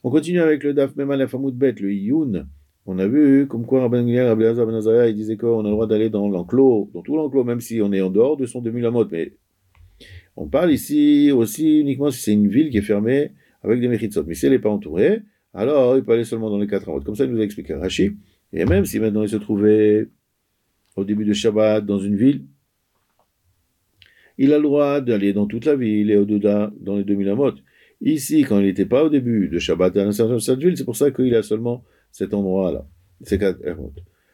On continue avec le Daf Mem Aleph Amud Bet, le Iyun. On a vu comme quoi Rabban Gamliel, Rabbi Elazar ben Azariah, il disait qu'on a le droit d'aller dans l'enclos, dans tout l'enclos, même si on est en dehors de son demi-lamot. Mais on parle ici aussi uniquement si c'est une ville qui est fermée avec des mechitzot. Mais si elle n'est pas entourée, alors il peut aller seulement dans les 4 amot. Comme ça, il nous a expliqué Rashi. Et même si maintenant il se trouvait au début de Shabbat dans une ville, il a le droit d'aller dans toute la ville et au-delà dans les 2000 amot. Ici, quand il n'était pas au début de Shabbat à l'intérieur de cette ville, c'est pour ça qu'il a seulement cet endroit-là, ces 4 amot.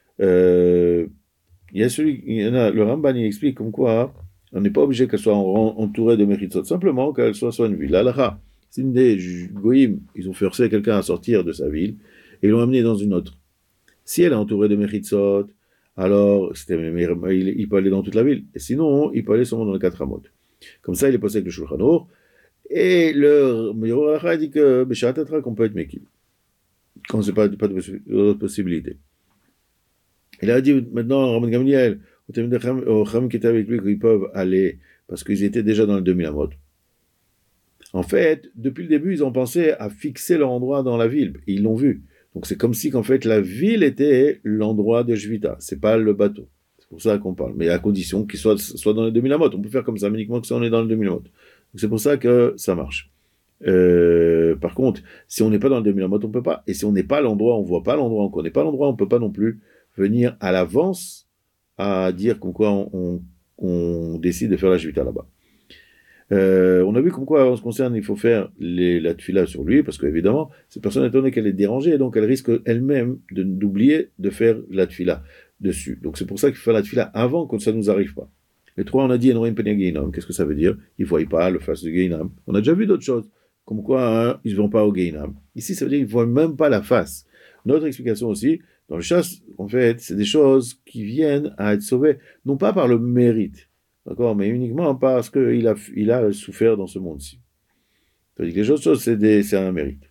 Il y en a, le Ramban il explique comme quoi on n'est pas obligé qu'elle soit entourée de mechitzot, simplement qu'elle soit une ville. L'Alacha, c'est une des goïms, ils ont forcé quelqu'un à sortir de sa ville et ils l'ont amené dans une autre. Si elle est entourée de mechitzot, alors il peut aller dans toute la ville. Et sinon, il peut aller seulement dans les 4 amot. Comme ça, il est passé avec le Shulchan Aruch. Et le Meyor Alacha dit que Beshat Atra qu'on peut être Mekil. Quand c'est pas d'autre possibilité. Il a dit maintenant, Rabban Gamliel, aux Chachamim qui étaient avec lui, qu'ils peuvent aller, parce qu'ils étaient déjà dans le 2000 amot. En fait, depuis le début, ils ont pensé à fixer leur endroit dans la ville. Et ils l'ont vu. Donc c'est comme si qu'en fait la ville était l'endroit de Shvita, c'est pas le bateau. C'est pour ça qu'on parle. Mais à condition qu'il soit dans les 2000 amot. On peut faire comme ça, mais uniquement que si on est dans le 2000 amot. Donc c'est pour ça que ça marche. Par contre, si on n'est pas dans le 2000 amot, on peut pas. Et si on n'est pas à l'endroit, on voit pas l'endroit, on connaît pas l'endroit, on peut pas non plus venir à l'avance à dire comme quoi on décide de faire la Shvita là-bas. On a vu comme quoi, en ce qui concerne, il faut faire la tfila sur lui, parce qu'évidemment, cette personne, étant donné qu'elle est dérangée, donc elle risque elle-même d'oublier de faire la tfila dessus. Donc c'est pour ça qu'il faut faire la tfila avant que ça ne nous arrive pas. Les trois, on a dit, qu'est-ce que ça veut dire? Ils ne voient pas le face du Geinam. On a déjà vu d'autres choses, comme quoi ils ne vont pas au Geinam. Ici, ça veut dire qu'ils ne voient même pas la face. Notre explication aussi, dans le chasse, en fait, c'est des choses qui viennent à être sauvées, non pas par le mérite, d'accord, mais uniquement parce qu'il a souffert dans ce monde-ci. C'est-à-dire que les autres choses, c'est un mérite.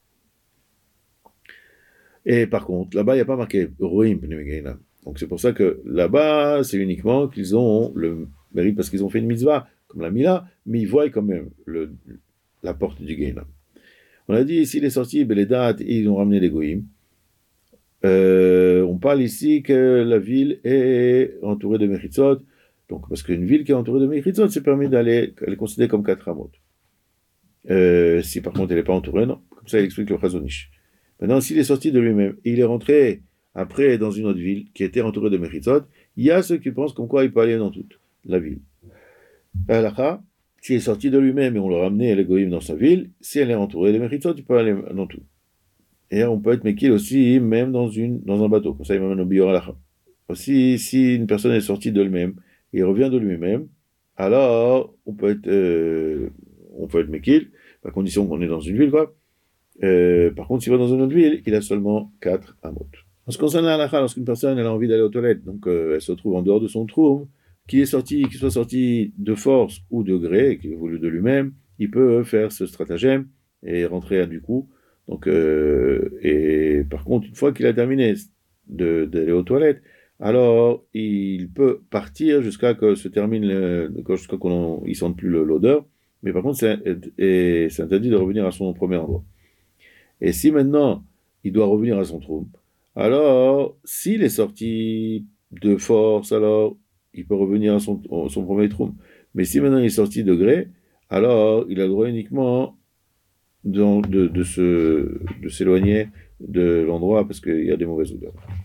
Et par contre, là-bas, il n'y a pas marqué Roim Pneumegainam. Donc c'est pour ça que là-bas, c'est uniquement qu'ils ont le mérite parce qu'ils ont fait une mitzvah, comme la Mila, mais ils voient quand même la porte du Gainam. On a dit ici, les sorties, les dates, ils ont ramené les Goïm. On parle ici que la ville est entourée de Mechitzot. Donc, parce qu'une ville qui est entourée de Mechitzot, c'est permis d'aller, elle est considérée comme 4 amot. Si par contre elle n'est pas entourée, non. Comme ça, il explique le Chazonish. Maintenant, s'il est sorti de lui-même, et il est rentré après dans une autre ville qui était entourée de Mechitzot, il y a ceux qui pensent comme quoi il peut aller dans toute la ville. Halakha, s'il est sorti de lui-même et on l'a ramené à l'égoïme dans sa ville, si elle est entourée de Mechitzot, il peut aller dans tout. Et on peut être Mekil aussi, même dans un bateau. Comme ça, il m'amène au Bior Halakha. Aussi, si une personne est sortie de lui-même, et revient de lui-même, alors on peut être Mekil, à condition qu'on est dans une ville, quoi. Par contre, s'il va dans une autre ville, il a seulement 4 amot. En ce qui concerne la halakha, lorsqu'une personne elle a envie d'aller aux toilettes, donc elle se trouve en dehors de son trou, qu'il soit sorti de force ou de gré, qu'il ait voulu de lui-même, il peut faire ce stratagème et rentrer à du coup. Donc, et par contre, une fois qu'il a terminé d'aller aux toilettes, alors il peut partir jusqu'à que se termine, jusqu'à qu'on ne sente plus l'odeur. Mais par contre, c'est interdit de revenir à son premier endroit. Et si maintenant il doit revenir à son trou, alors s'il est sorti de force, alors il peut revenir à son premier trou. Mais si maintenant il est sorti de gré, alors il a le droit uniquement de s'éloigner de l'endroit parce qu'il y a des mauvaises odeurs.